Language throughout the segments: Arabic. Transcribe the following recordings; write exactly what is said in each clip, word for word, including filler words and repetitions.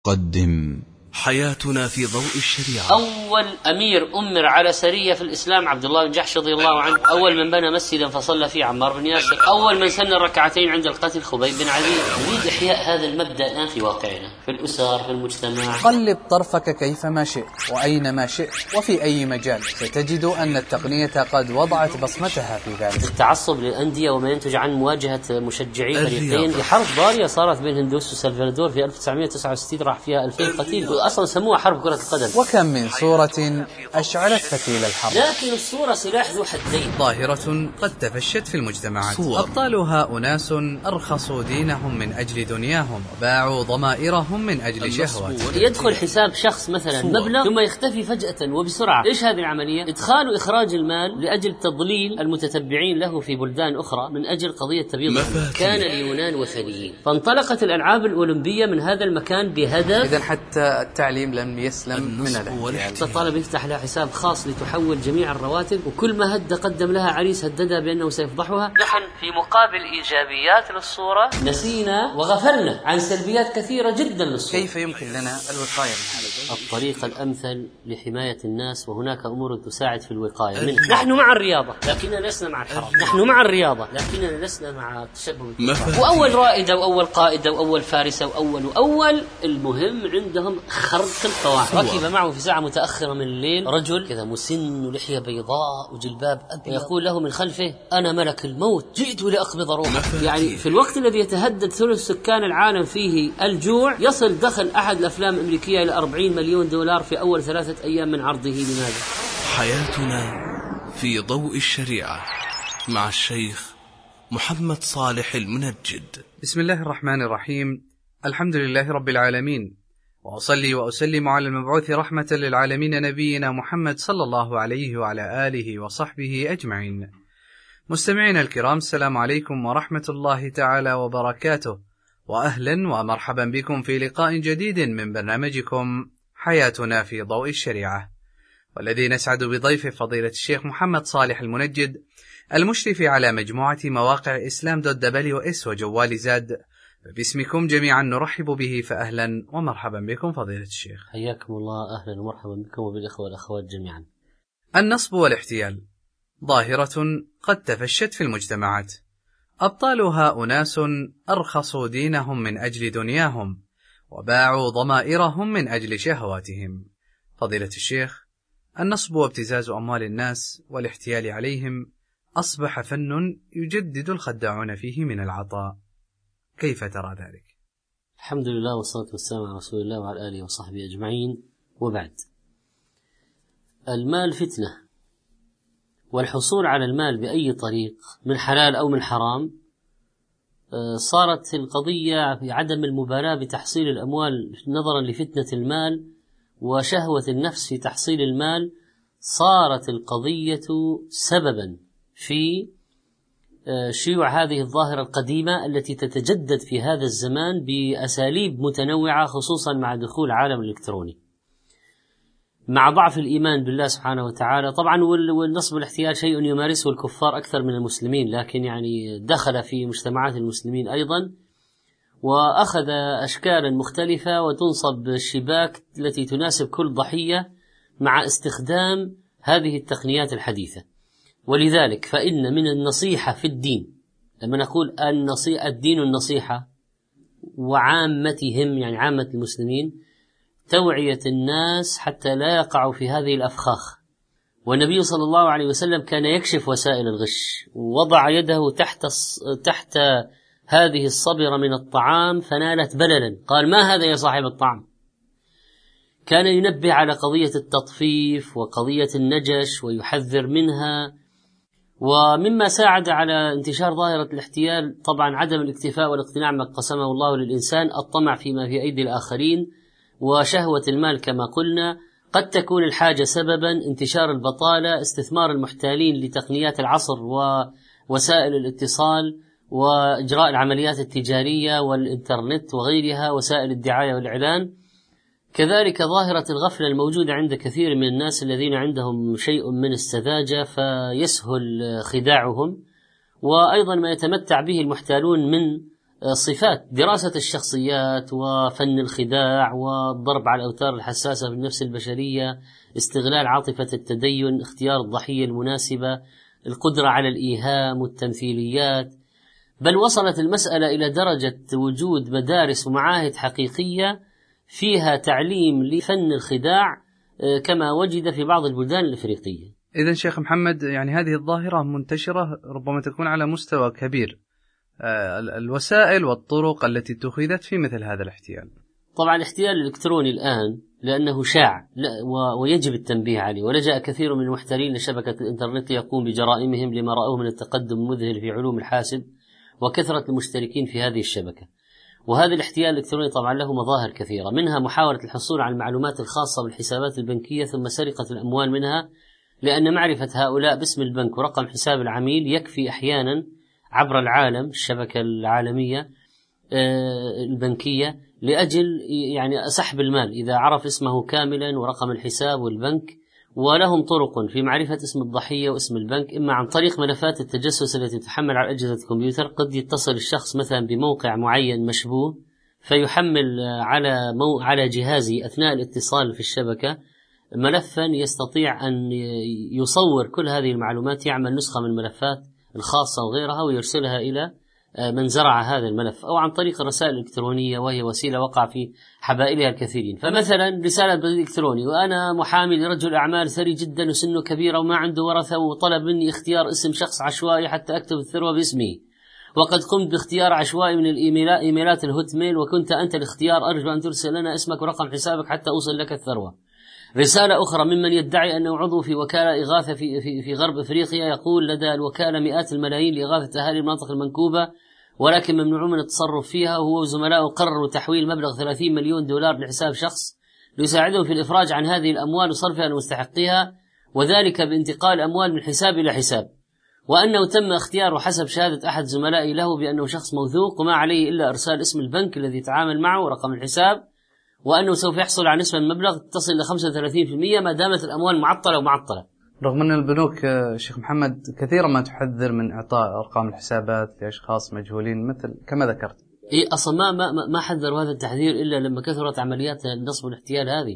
قدم حياتنا في ضوء الشريعة. أول أمير أمر على سرية في الإسلام عبد الله بن جحش رضي الله عنه. أول من بنى مسجدا فصلى فيه عمار بن ياسر. أول من سن الركعتين عند القتل خبيب بن عدي. نريد إحياء هذا المبدأ الآن في واقعنا، في الأسر، في المجتمع. قلب طرفك كيفما شئت وأينما شئت وفي أي مجال، ستجد أن التقنية قد وضعت بصمتها في ذلك. التعصب للأندية وما ينتج عن مواجهة مشجعي فريقين في حرب ضارية صارت بين هندوس وسلفادور في ألف وتسعمائة وتسعة وستين، راح فيها ألفين قتيل، أصلا سموها حرب كرة القدم. وكم من صورة أشعلت فتيل الحرب، لكن الصورة سلاح ذو حدين. ظاهرة قد تفشت في المجتمعات. أبطالها أناس أرخصوا دينهم من أجل دنياهم وباعوا ضمائرهم من أجل شهوات. يدخل حساب شخص مثلا مبلغ ثم يختفي فجأة وبسرعة. إيش هذه العملية؟ إدخال وإخراج المال لأجل تضليل المتتبعين له في بلدان أخرى من أجل قضية تبييض. كان اليونان وثنيين، فانطلقت الألعاب الأولمبية من هذا المكان بهدف. إذن حتى التعليم لم يسلم من الاحتيال. الطالب يفتح لها حساب خاص لتحول جميع الرواتب، وكل ما هد قدم لها عريس هددها بأنه سيفضحها. نحن في مقابل إيجابيات للصورة نسينا وغفلنا عن سلبيات كثيرة جدا للصورة. كيف يمكن لنا الوقاية من هذا؟ الطريقة الأمثل لحماية الناس، وهناك أمور تساعد في الوقاية منها. نحن مع الرياضة لكننا لسنا مع الحرام. نحن مع الرياضة لكننا لسنا مع التشبه بالكفار. وأول رائدة وأول قائدة وأول فارسة وأول وأول المهم عندهم خرق القواعد. ركب معه في ساعة متأخرة من الليل رجل كذا مسن ولحية بيضاء وجلباب أبيض، ويقول له من خلفه: أنا ملك الموت جئت لأقبض روحك. يعني في الوقت الذي يتهدد ثلث سكان العالم فيه الجوع، يصل دخل أحد الأفلام الأمريكية إلى أربعين مليون دولار في أول ثلاثة أيام من عرضه. لماذا؟ حياتنا في ضوء الشريعة مع الشيخ محمد صالح المنجد. بسم الله الرحمن الرحيم. الحمد لله رب العالمين، وأصلي وأسلم على المبعوث رحمة للعالمين نبينا محمد صلى الله عليه وعلى آله وصحبه أجمعين. مستمعينا الكرام، السلام عليكم ورحمة الله تعالى وبركاته، وأهلا ومرحبا بكم في لقاء جديد من برنامجكم حياتنا في ضوء الشريعة، والذي نسعد بضيف فضيلة الشيخ محمد صالح المنجد، المشرف على مجموعة مواقع إسلام دوت دبليو إس وجوال زاد. باسمكم جميعا نرحب به، فأهلا ومرحبا بكم فضيلة الشيخ. حياكم الله، أهلا ومرحبا بكم وبالإخوة والأخوات جميعا. النصب والاحتيال ظاهرة قد تفشت في المجتمعات. أبطالها أناس أرخصوا دينهم من أجل دنياهم وباعوا ضمائرهم من أجل شهواتهم. فضيلة الشيخ، النصب وابتزاز أموال الناس والاحتيال عليهم أصبح فن يجدد الخداعون فيه من العطاء، كيف ترى ذلك؟ الحمد لله والصلاة والسلام على رسول الله وعلى آله وصحبه أجمعين، وبعد. المال فتنة، والحصول على المال بأي طريق من حلال أو من حرام صارت القضية في عدم المبالاة بتحصيل الأموال نظرا لفتنة المال وشهوة النفس في تحصيل المال. صارت القضية سببا في شيوع هذه الظاهرة القديمة التي تتجدد في هذا الزمان بأساليب متنوعة، خصوصا مع دخول العالم الإلكتروني، مع ضعف الإيمان بالله سبحانه وتعالى. طبعا والنصب والاحتيال شيء يمارسه الكفار أكثر من المسلمين، لكن يعني دخل في مجتمعات المسلمين أيضا، وأخذ أشكالا مختلفة، وتنصب الشباك التي تناسب كل ضحية مع استخدام هذه التقنيات الحديثة. ولذلك فإن من النصيحة في الدين، لما نقول النصيحة الدين النصيحة وعامتهم يعني عامة المسلمين، توعية الناس حتى لا يقعوا في هذه الأفخاخ. والنبي صلى الله عليه وسلم كان يكشف وسائل الغش، ووضع يده تحت تحت هذه الصبرة من الطعام فنالت بللا، قال: ما هذا يا صاحب الطعام؟ كان ينبه على قضية التطفيف وقضية النجش ويحذر منها. ومما ساعد على انتشار ظاهرة الاحتيال طبعا عدم الاكتفاء والاقتناع ما قسمه الله للإنسان، الطمع فيما في أيدي الآخرين، وشهوة المال كما قلنا. قد تكون الحاجة سببا، انتشار البطالة، استثمار المحتالين لتقنيات العصر ووسائل الاتصال وإجراء العمليات التجارية والإنترنت وغيرها، وسائل الدعاية والإعلان. كذلك ظاهرة الغفلة الموجودة عند كثير من الناس الذين عندهم شيء من السذاجة فيسهل خداعهم، وأيضا ما يتمتع به المحتالون من صفات دراسة الشخصيات وفن الخداع والضرب على الأوتار الحساسة في النفس البشرية، استغلال عاطفة التدين، اختيار الضحية المناسبة، القدرة على الإيهام والتمثيليات. بل وصلت المسألة إلى درجة وجود مدارس ومعاهد حقيقية فيها تعليم لفن الخداع كما وجد في بعض البلدان الإفريقية. إذن شيخ محمد، يعني هذه الظاهرة منتشرة ربما تكون على مستوى كبير. الوسائل والطرق التي اتخذت في مثل هذا الاحتيال. طبعا الاحتيال الإلكتروني الآن لأنه شاع ويجب التنبيه عليه، ولجأ كثير من المحتالين لشبكة الإنترنت ليقوم بجرائمهم لما رأوه من التقدم المذهل في علوم الحاسب وكثرة المشتركين في هذه الشبكة. وهذا الاحتيال الإلكتروني طبعا له مظاهر كثيرة، منها محاولة الحصول على المعلومات الخاصة بالحسابات البنكية ثم سرقة الأموال منها، لأن معرفة هؤلاء باسم البنك ورقم حساب العميل يكفي أحيانا عبر العالم الشبكة العالمية البنكية لأجل يعني سحب المال إذا عرف اسمه كاملا ورقم الحساب والبنك. ولهم طرق في معرفة اسم الضحية واسم البنك، إما عن طريق ملفات التجسس التي تحمل على أجهزة الكمبيوتر. قد يتصل الشخص مثلا بموقع معين مشبوه فيحمل على مو على جهازه أثناء الاتصال في الشبكة ملفا يستطيع أن يصور كل هذه المعلومات، يعمل نسخة من الملفات الخاصة وغيرها ويرسلها إلى من زرع هذا الملف، أو عن طريق الرسائل الإلكترونية وهي وسيلة وقع في حبائلها الكثيرين. فمثلا رسالة بريد إلكتروني: وأنا محامي لرجل أعمال ثري جدا وسنه كبيرة وما عنده ورثة، وطلب مني اختيار اسم شخص عشوائي حتى أكتب الثروة باسمه، وقد قمت باختيار عشوائي من الإيميلات إيميلات الهوت ميل، وكنت أنت الاختيار، أرجو أن ترسل لنا اسمك ورقم حسابك حتى أوصل لك الثروة. رسالة أخرى ممن يدعي أنه عضو في وكالة إغاثة في, في, في غرب أفريقيا، يقول: لدى الوكالة مئات الملايين لإغاثة أهالي المناطق المنكوبة ولكن ممنوعون من التصرف فيها، وهو وزملائه قرروا تحويل مبلغ ثلاثين مليون دولار لحساب شخص ليساعدهم في الإفراج عن هذه الأموال وصرفها لمستحقيها، وذلك بانتقال أموال من حساب إلى حساب، وأنه تم اختياره حسب شهادة أحد زملائي له بأنه شخص موثوق وما عليه إلا إرسال اسم البنك الذي يتعامل معه ورقم الحساب، وأنه سوف يحصل على نسبة من المبلغ تصل إلى خمسة وثلاثين بالمئة ما دامت الأموال معطلة ومعطلة. رغم أن البنوك شيخ محمد كثيرا ما تحذر من إعطاء أرقام الحسابات لأشخاص مجهولين مثل كما ذكرت. إيه أصلا ما ما ما حذروا هذا التحذير إلا لما كثرت عمليات النصب والاحتيال هذه.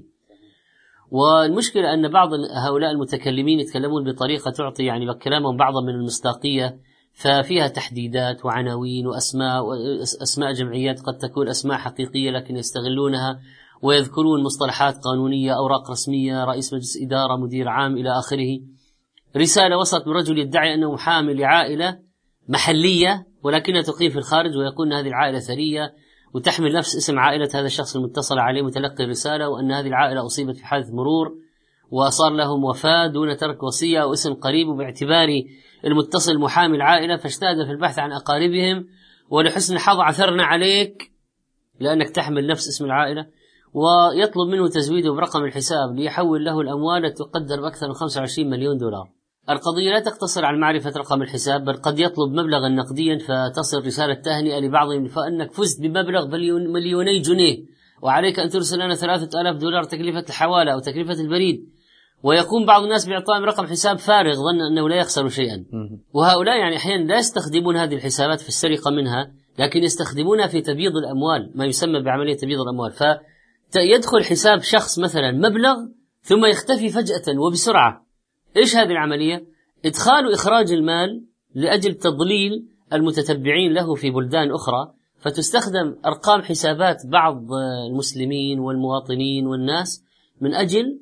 والمشكلة أن بعض هؤلاء المتكلمين يتكلمون بطريقة تعطي يعني كلامهم بعضا من المصداقية، ففيها تحديدات وعناوين وأسماء أسماء جمعيات قد تكون أسماء حقيقية لكن يستغلونها، ويذكرون مصطلحات قانونية، أوراق رسمية، رئيس مجلس إدارة، مدير عام إلى آخره. رسالة وصلت من رجل يدعي أنه محامي لعائلة محلية ولكنها تقيم في الخارج، ويقول أن هذه العائلة ثرية وتحمل نفس اسم عائلة هذا الشخص المتصل عليه متلقي الرسالة، وأن هذه العائلة أصيبت في حادث مرور وصار لهم وفاة دون ترك وصية أو اسم قريب، وباعتبار المتصل محامي العائلة فاجتهد في البحث عن أقاربهم، ولحسن الحظ عثرنا عليك لأنك تحمل نفس اسم العائلة، ويطلب منه تزويده برقم الحساب ليحول له الأموال تقدر بأكثر من خمسة وعشرين مليون دولار. القضية لا تقتصر على معرفة رقم الحساب، بل قد يطلب مبلغا نقديا فتصل رسالة تهنئة لبعضهم فأنك فزت بمبلغ مليوني جنيه وعليك أن ترسل لنا ثلاثة آلاف دولار تكلفة الحوالة أو تكلفة البريد، ويقوم بعض الناس بإعطائهم رقم حساب فارغ ظن أنه لا يخسر شيئا. وهؤلاء يعني أحيانا لا يستخدمون هذه الحسابات في السرقة منها، لكن يستخدمونها في تبييض الأموال، ما يسمى بعملية تبييض الأموال. فيدخل حساب شخص مثلا مبلغ ثم يختفي فجأة وبسرعة. إيش هذه العملية؟ إدخال وإخراج المال لأجل تضليل المتتبعين له في بلدان أخرى، فتستخدم أرقام حسابات بعض المسلمين والمواطنين والناس من أجل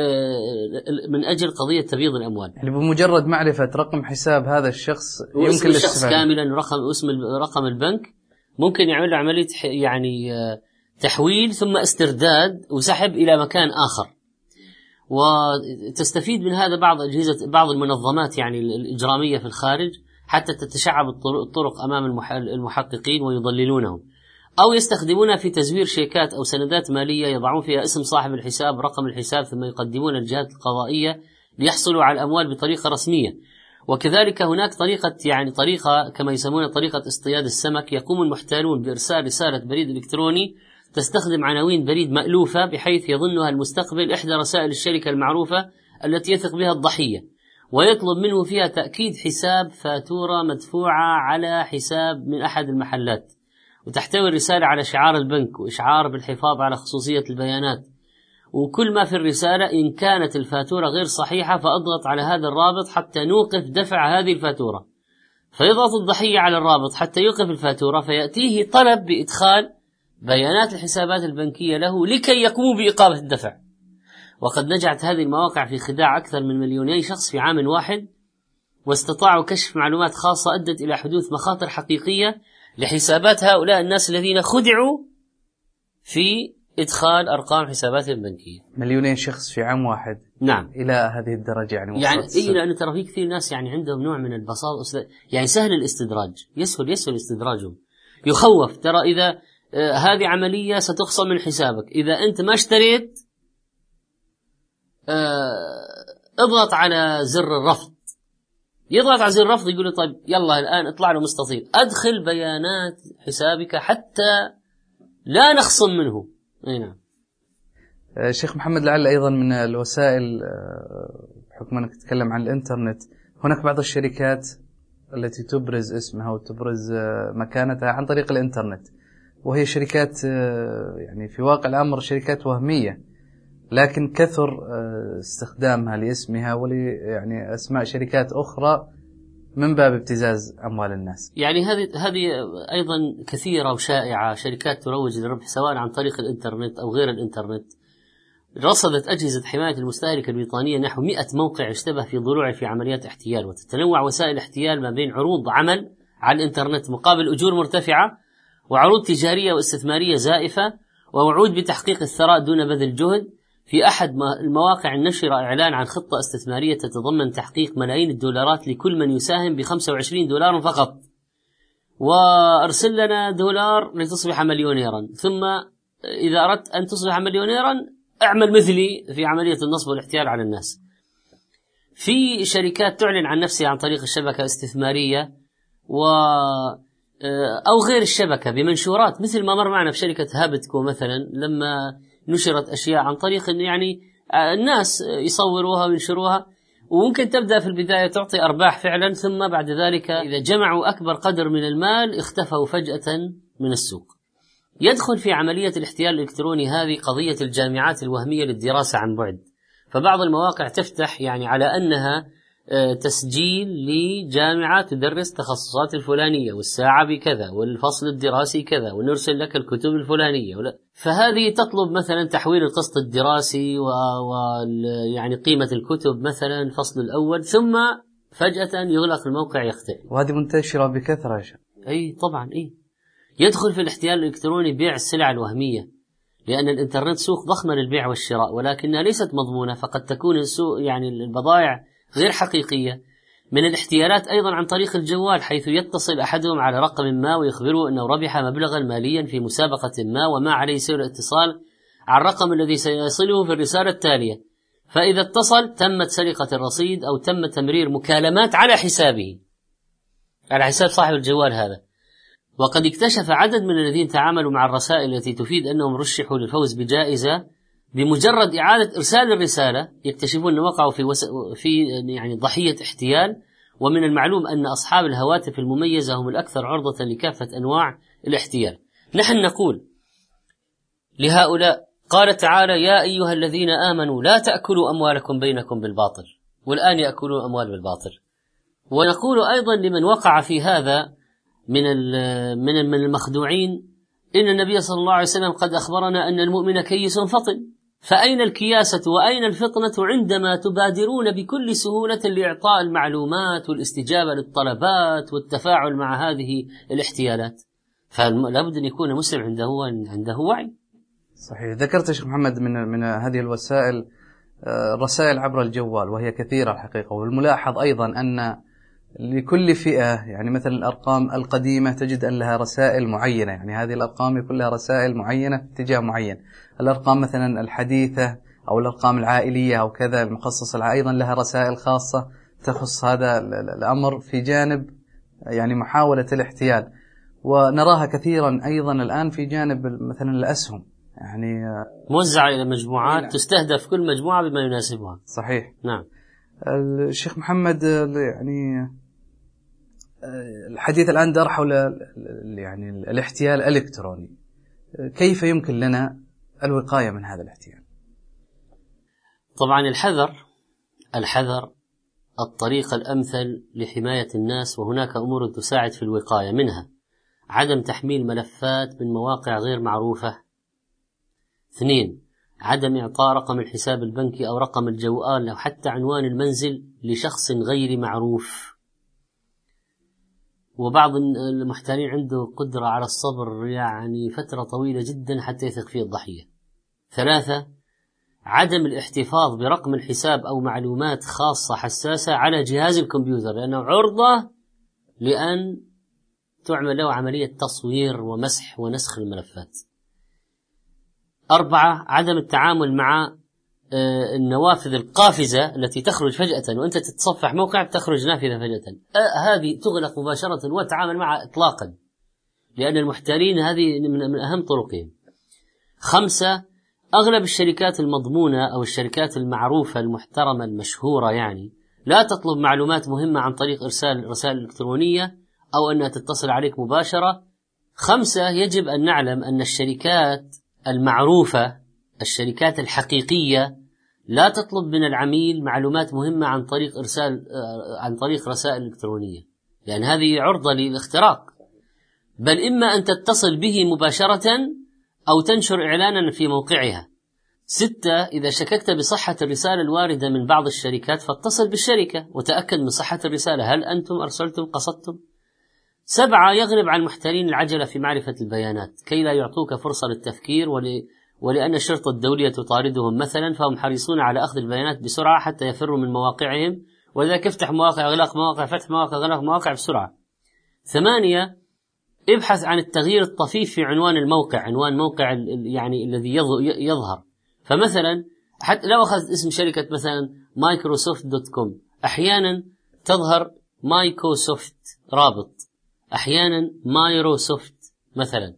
من أجل قضية تبييض الأموال. يعني بمجرد معرفة رقم حساب هذا الشخص يمكن الشخص كاملا رقم اسم رقم البنك ممكن يعمل له عملية يعني تحويل ثم استرداد وسحب إلى مكان آخر. وتستفيد من هذا بعض أجهزة بعض المنظمات يعني الإجرامية في الخارج حتى تتشعب الطرق أمام المحققين ويضللونهم، أو يستخدمونها في تزوير شيكات أو سندات مالية يضعون فيها اسم صاحب الحساب رقم الحساب ثم يقدمون الجهات القضائية ليحصلوا على الأموال بطريقة رسمية. وكذلك هناك طريقة يعني طريقة كما يسمونها طريقة اصطياد السمك، يقوم المحتالون بإرسال رسالة بريد إلكتروني تستخدم عناوين بريد مألوفة بحيث يظنها المستقبل إحدى رسائل الشركة المعروفة التي يثق بها الضحية، ويطلب منه فيها تأكيد حساب فاتورة مدفوعة على حساب من أحد المحلات، وتحتوي الرسالة على شعار البنك وإشعار بالحفاظ على خصوصية البيانات وكل ما في الرسالة، إن كانت الفاتورة غير صحيحة فأضغط على هذا الرابط حتى نوقف دفع هذه الفاتورة. فيضغط الضحية على الرابط حتى يوقف الفاتورة، فيأتيه طلب بإدخال بيانات الحسابات البنكية له لكي يقوموا بإقامة الدفع. وقد نجحت هذه المواقع في خداع أكثر من مليوني شخص في عام واحد، واستطاعوا كشف معلومات خاصة أدت إلى حدوث مخاطر حقيقية لحسابات هؤلاء الناس الذين خدعوا في إدخال أرقام حساباتهم البنكية. مليونين شخص في عام واحد. نعم. إلى هذه الدرجة يعني. يعني إيه، لأن ترى في كثير ناس يعني عندهم نوع من البساطة، يعني سهل الاستدراج، يسهل يسهل استدراجهم، يخوف. ترى إذا آه هذه عملية ستخصم من حسابك إذا أنت ما اشتريت، آه اضغط على زر الرفض. يضغط على زر الرفض يقول له طيب يلا الآن اطلع له مستطيل، أدخل بيانات حسابك حتى لا نخصم منه. أي نعم. شيخ محمد، لعل أيضا من الوسائل بحكم أنك تتكلم عن الإنترنت، هناك بعض الشركات التي تبرز اسمها وتبرز مكانتها عن طريق الإنترنت، وهي شركات يعني في واقع الأمر شركات وهمية، لكن كثر استخدامها لاسمها ولي يعني أسماء شركات أخرى من باب ابتزاز أموال الناس. يعني هذه هذه أيضا كثيرة وشائعة، شركات تروج للربح سواء عن طريق الإنترنت أو غير الإنترنت. رصدت أجهزة حماية المستهلك البريطانية نحو مئة موقع اشتبه في ضلوعه في عمليات احتيال، وتتنوع وسائل الاحتيال ما بين عروض عمل على الإنترنت مقابل أجور مرتفعة، وعروض تجارية واستثمارية زائفة، ووعود بتحقيق الثراء دون بذل جهد. في أحد المواقع النشر إعلان عن خطة استثمارية تتضمن تحقيق ملايين الدولارات لكل من يساهم بخمسة وعشرين دولار فقط، وأرسل لنا دولار لتصبح مليونيرا، ثم إذا أردت أن تصبح مليونيرا اعمل مثلي في عملية النصب والاحتيال على الناس. في شركات تعلن عن نفسها عن طريق الشبكة استثمارية و أو غير الشبكة بمنشورات، مثل ما مر معنا في شركة هابتكو مثلا لما نشرت أشياء عن طريق أن يعني الناس يصوروها وينشروها، وممكن تبدأ في البداية تعطي أرباح فعلا، ثم بعد ذلك إذا جمعوا أكبر قدر من المال اختفوا فجأة من السوق. يدخل في عملية الاحتيال الإلكتروني هذه قضية الجامعات الوهمية للدراسة عن بعد، فبعض المواقع تفتح يعني على أنها تسجيل لجامعة تدرس تخصصات الفلانية والساعة بكذا والفصل الدراسي كذا ونرسل لك الكتب الفلانية ولا. فهذه تطلب مثلا تحويل القسط الدراسي و... و... يعني قيمة الكتب مثلا الفصل الأول، ثم فجأة يغلق الموقع يختفي. وهذه منتشرة بكثرة. أي طبعا أي. يدخل في الاحتيال الإلكتروني بيع السلع الوهمية، لأن الإنترنت سوق ضخمة للبيع والشراء ولكنها ليست مضمونة، فقد تكون السوق يعني البضائع غير حقيقية. من الاحتيالات أيضا عن طريق الجوال، حيث يتصل أحدهم على رقم ما ويخبره أنه ربح مبلغا ماليا في مسابقة ما، وما عليه سوى الاتصال على الرقم الذي سيصله في الرسالة التالية، فإذا اتصل تمت سرقة الرصيد أو تم تمرير مكالمات على حسابه، على حساب صاحب الجوال هذا. وقد اكتشف عدد من الذين تعاملوا مع الرسائل التي تفيد أنهم رشحوا للفوز بجائزة بمجرد إعادة إرسال الرسالة يكتشفون أن وقعوا في, وس... في يعني ضحية احتيال. ومن المعلوم أن أصحاب الهواتف المميزة هم الأكثر عرضة لكافة أنواع الاحتيال. نحن نقول لهؤلاء، قال تعالى: يا أيها الذين آمنوا لا تأكلوا أموالكم بينكم بالباطل، والآن يأكلون أموال بالباطل. ونقول أيضا لمن وقع في هذا من من من المخدوعين، إن النبي صلى الله عليه وسلم قد أخبرنا أن المؤمن كيس فطن، فأين الكياسة وأين الفطنة عندما تبادرون بكل سهولة لإعطاء المعلومات والاستجابة للطلبات والتفاعل مع هذه الاحتيالات؟ فلا بد أن يكون مسلم عنده عنده وعي. صحيح. ذكرت شيخ محمد من من هذه الوسائل الرسائل عبر الجوال، وهي كثيرة الحقيقة. والملاحظ أيضا أن لكل فئة يعني مثلا الأرقام القديمة تجد أن لها رسائل معينة، يعني هذه الأرقام يكون لها رسائل معينة في اتجاه معين. الأرقام مثلا الحديثة أو الأرقام العائلية أو كذا المخصصة أيضا لها رسائل خاصة تخص هذا الأمر في جانب يعني محاولة الاحتيال. ونراها كثيرا أيضا الآن في جانب مثلا الأسهم، يعني موزعة إلى مجموعات تستهدف كل مجموعة بما يناسبها. صحيح. نعم. الشيخ محمد، يعني الحديث الآن دار حول يعني الاحتيال الإلكتروني، كيف يمكن لنا الوقاية من هذا الاحتيال؟ طبعا الحذر الحذر الطريق الأمثل لحماية الناس، وهناك أمور تساعد في الوقاية، منها عدم تحميل ملفات من مواقع غير معروفة. اثنين، عدم إعطاء رقم الحساب البنكي أو رقم الجوال أو حتى عنوان المنزل لشخص غير معروف. وبعض المحتالين عنده قدرة على الصبر يعني فترة طويلة جدا حتى يثق فيه الضحية. ثلاثة، عدم الاحتفاظ برقم الحساب أو معلومات خاصة حساسة على جهاز الكمبيوتر، لأنه عرضة لأن تعمل له عملية تصوير ومسح ونسخ الملفات. أربعة، عدم التعامل مع النوافذ القافزة التي تخرج فجأة، وأنت تتصفح موقع تخرج نافذة فجأة، هذه تغلق مباشرة وتعامل معها إطلاقا، لأن المحتالين هذه من أهم طرقهم. خمسة، أغلب الشركات المضمونة أو الشركات المعروفة المحترمة المشهورة يعني لا تطلب معلومات مهمة عن طريق إرسال رسائل إلكترونية أو أنها تتصل عليك مباشرة. خمسة، يجب أن نعلم أن الشركات المعروفة، الشركات الحقيقية، لا تطلب من العميل معلومات مهمة عن طريق إرسال عن طريق رسائل إلكترونية، لأن هذه عرضة للاختراق، بل إما أن تتصل به مباشرة أو تنشر إعلانا في موقعها. ستة، إذا شككت بصحة الرسالة الواردة من بعض الشركات فاتصل بالشركة وتأكد من صحة الرسالة، هل أنتم أرسلتم قصدتم؟ سبعة، يغلب على المحتالين العجلة في معرفة البيانات كي لا يعطوك فرصة للتفكير، ول... ولأن الشرطة الدولية تطاردهم مثلا فهم حريصون على أخذ البيانات بسرعة حتى يفروا من مواقعهم، ولذلك افتح مواقع غلاق مواقع فتح مواقع غلاق مواقع بسرعة. ثمانية، ابحث عن التغيير الطفيف في عنوان الموقع، عنوان موقع يعني الذي يظهر. فمثلا حتى لو أخذت اسم شركة مثلا مايكروسوفت دوت كوم، أحيانا تظهر مايكروسوفت رابط، أحيانا مايروسوفت مثلا.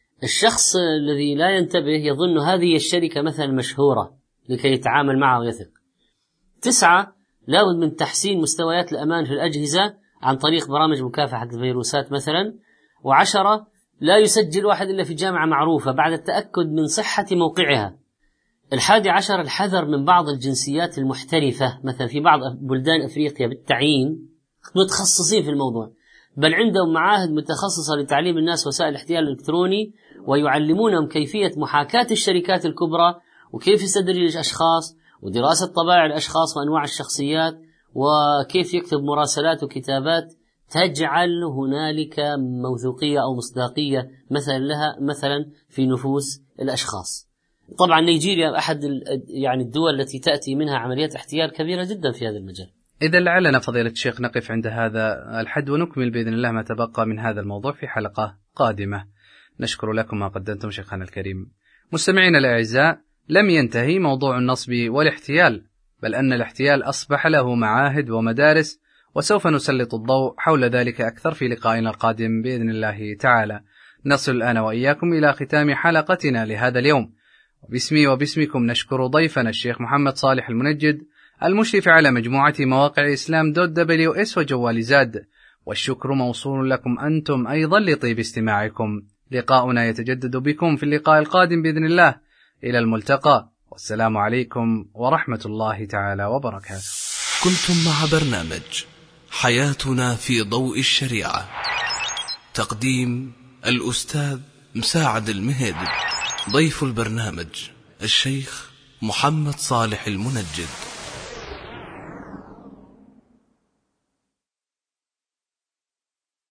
الشخص الذي لا ينتبه يظن هذه الشركة مثلا مشهورة لكي يتعامل معها ويثق. تسعة، لابد من تحسين مستويات الأمان في الأجهزة عن طريق برامج مكافحة الفيروسات مثلا. وعشرة، لا يسجل واحد إلا في جامعة معروفة بعد التأكد من صحة موقعها. الحادي عشر، الحذر من بعض الجنسيات المحترفة، مثلا في بعض بلدان أفريقيا بالتعيين متخصصين في الموضوع، بل عندهم معاهد متخصصة لتعليم الناس وسائل الاحتيال الإلكتروني، ويعلمونهم كيفية محاكاة الشركات الكبرى وكيف يستدرج الأشخاص ودراسة طبائع الأشخاص وأنواع الشخصيات وكيف يكتب مراسلات وكتابات تجعل هنالك موثوقية أو مصداقية مثلا لها مثلا في نفوس الأشخاص. طبعا نيجيريا أحد يعني الدول التي تأتي منها عمليات احتيال كبيرة جدا في هذا المجال. إذا لعلنا فضيلة الشيخ نقف عند هذا الحد ونكمل بإذن الله ما تبقى من هذا الموضوع في حلقة قادمة. نشكر لكم ما قدمتم شيخنا الكريم. مستمعينا الأعزاء، لم ينتهي موضوع النصب والاحتيال، بل أن الاحتيال أصبح له معاهد ومدارس، وسوف نسلط الضوء حول ذلك أكثر في لقائنا القادم بإذن الله تعالى. نصل الآن وإياكم إلى ختام حلقتنا لهذا اليوم، وباسمي وباسمكم نشكر ضيفنا الشيخ محمد صالح المنجد المشرف على مجموعة مواقع إسلام دوت دبليو إس وجوال زاد، والشكر موصول لكم أنتم أيضا لطيب استماعكم. لقاؤنا يتجدد بكم في اللقاء القادم بإذن الله. إلى الملتقى، والسلام عليكم ورحمة الله تعالى وبركاته. كنتم مع برنامج حياتنا في ضوء الشريعة، تقديم الأستاذ مساعد المهدي، ضيف البرنامج الشيخ محمد صالح المنجد.